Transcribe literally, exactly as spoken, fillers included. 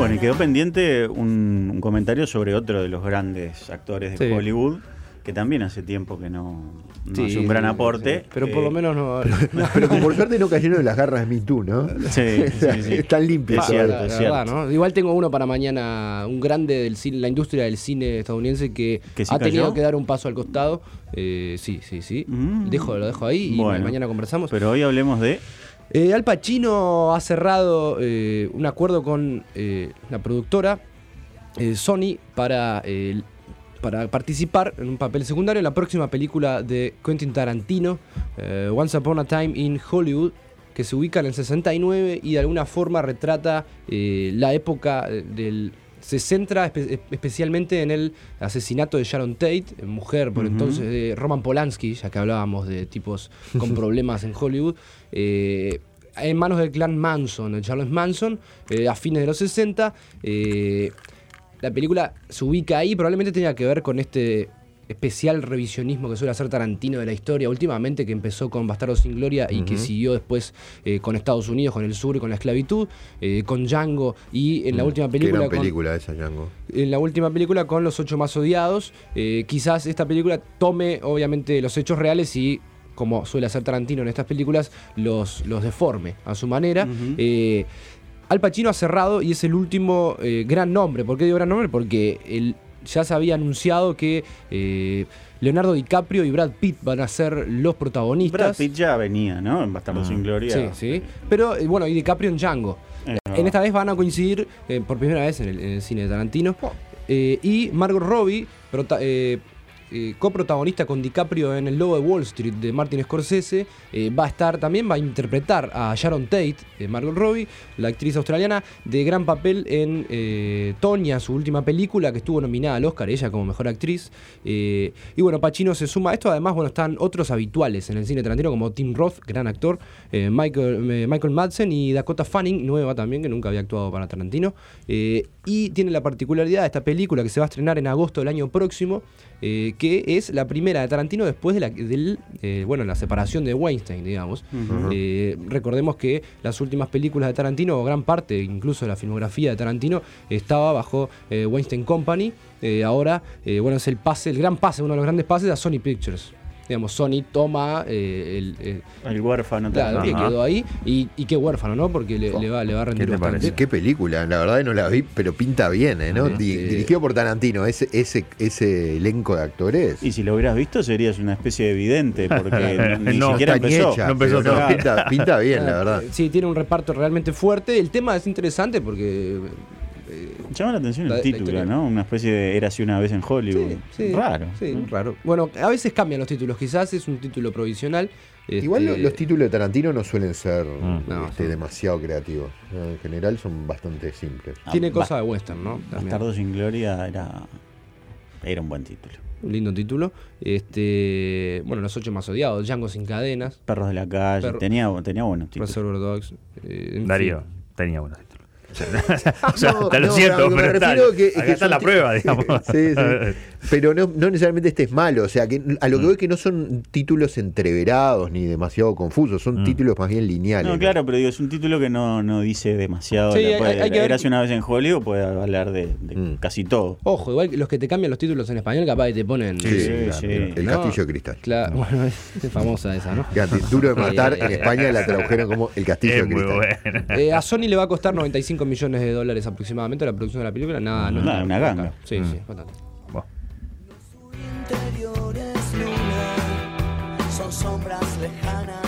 Bueno, y quedó pendiente un, un comentario sobre otro de los grandes actores de Sí. Hollywood, que también hace tiempo que no, no Sí, hace un gran sí, aporte. sí. Pero por Eh, lo menos no. Pero como por suerte no cayeron en las garras de Me Too, ¿no? Sí, O sea, sí, sí. están limpios. Es cierto, la, es la cierto. verdad, ¿no? Igual tengo uno para mañana, un grande de la industria del cine estadounidense que, ¿Que sí ha tenido cayó? que dar un paso al costado. Eh, sí, sí, sí. Mm. Dejo, lo dejo ahí y Bueno. mañana conversamos. Pero hoy hablemos de... Eh, Al Pacino ha cerrado eh, un acuerdo con eh, la productora eh, Sony para, eh, para participar en un papel secundario en la próxima película de Quentin Tarantino, eh, Once Upon a Time in Hollywood, que se ubica en el sesenta y nueve y de alguna forma retrata eh, la época del... Se centra espe- especialmente en el asesinato de Sharon Tate, mujer por Ujú. entonces de Roman Polanski, ya que hablábamos de tipos con problemas en Hollywood, eh, en manos del clan Manson, de Charles Manson, eh, a fines de los sesenta. Eh, la película se ubica ahí, probablemente tenga que ver con este especial revisionismo que suele hacer Tarantino de la historia últimamente, que empezó con Bastardos sin Gloria y uh-huh. que siguió después eh, con Estados Unidos, con el sur y con la esclavitud, eh, con Django y en la mm, última película... Qué gran película con, esa, Django. En la última película con Los Ocho Más Odiados. Eh, quizás esta película tome obviamente los hechos reales y, como suele hacer Tarantino en estas películas, los, los deforme a su manera. Uh-huh. Eh, Al Pacino ha cerrado y es el último eh, gran nombre. ¿Por qué digo gran nombre? Porque el... ya se había anunciado que eh, Leonardo DiCaprio y Brad Pitt van a ser los protagonistas. Brad Pitt ya venía, ¿no? En Bastardos sin Gloria. Sí, sí. Pero, eh, bueno, y DiCaprio en Django. Eh, en esta vez van a coincidir eh, por primera vez en el, en el cine de Tarantino. Eh, y Margot Robbie, prota- eh, eh, coprotagonista con DiCaprio en El Lobo de Wall Street de Martin Scorsese, eh, va a estar también, va a interpretar a Sharon Tate, eh, Margot Robbie, la actriz australiana, de gran papel en eh, Tonya, su última película, que estuvo nominada al Oscar, ella como mejor actriz. Eh, y bueno, Pacino se suma a esto. Además, bueno, están otros habituales en el cine Tarantino, como Tim Roth, gran actor, eh, Michael, eh, Michael Madsen y Dakota Fanning, nueva también, que nunca había actuado para Tarantino. Eh, y tiene la particularidad de esta película, que se va a estrenar en agosto del año próximo, eh, que es la primera de Tarantino después de la, del, eh, bueno, la separación de Weinstein, digamos. Uh-huh. Eh, recordemos que las últimas películas de Tarantino, o gran parte incluso de la filmografía de Tarantino, estaba bajo eh, Weinstein Company. Eh, ahora, eh, bueno, es el pase, el gran pase, uno de los grandes pases a Sony Pictures. Digamos, Sony toma eh, el, el, el huérfano. Claro, que quedó ahí. Y, y qué huérfano, ¿no? Porque le, oh, le, va, le va a rendir ¿qué bastante. Parece? Qué película, la verdad no la vi, pero pinta bien, ¿eh? ¿no? Di, eh, dirigido por Tarantino, ese, ese, ese elenco de actores. Y si lo hubieras visto serías una especie de vidente, porque no, ni no, siquiera está empezó. Ni hecha, no empezó no, claro. pinta, pinta bien, la verdad. Sí, tiene un reparto realmente fuerte. El tema es interesante porque... llama la atención el la, título, la ¿no? Una especie de Érase una vez en Hollywood. Sí, sí, raro. Sí, ¿no? raro. Bueno, a veces cambian los títulos. Quizás es un título provisional. Igual este... los títulos de Tarantino no suelen ser mm. no, este, sí. demasiado creativos. En general son bastante simples. Tiene ah, cosas de western, ¿no? Bastardos sin Gloria era, era un buen título. Un lindo título. Este, bueno, Los Ocho Más Odiados, Django sin cadenas. Perros de la calle. Perro... Tenía, tenía buenos títulos. Reservoir Dogs. Eh, Darío, fin. tenía buenos títulos. O sea, no, te lo no, siento, no, pero está, que, acá que está la t- prueba, digamos. Sí, sí. Pero no, no necesariamente este es malo. O sea, que a lo que mm. veo es que no son títulos entreverados ni demasiado confusos. Son mm. títulos más bien lineales. No, claro, pero digo, es un título que no, no dice demasiado. Sí, la, puede, hay, hay que Érase una vez en Hollywood, puede hablar de, de mm. casi todo. Ojo, igual que los que te cambian los títulos en español, capaz que te ponen... Sí, sí, sí, claro. sí. El no, Castillo de Cristal. Claro, bueno, es famosa esa, ¿no? Duro de matar, en España la tradujeron como El Castillo es de Cristal. Muy buena. Eh, a Sony le va a costar noventa y cinco millones de dólares aproximadamente la producción de la película. Nada, no, nada, una ganga. Sí, mm. sí, bastante. Bueno. Interiores luna, son sombras lejanas.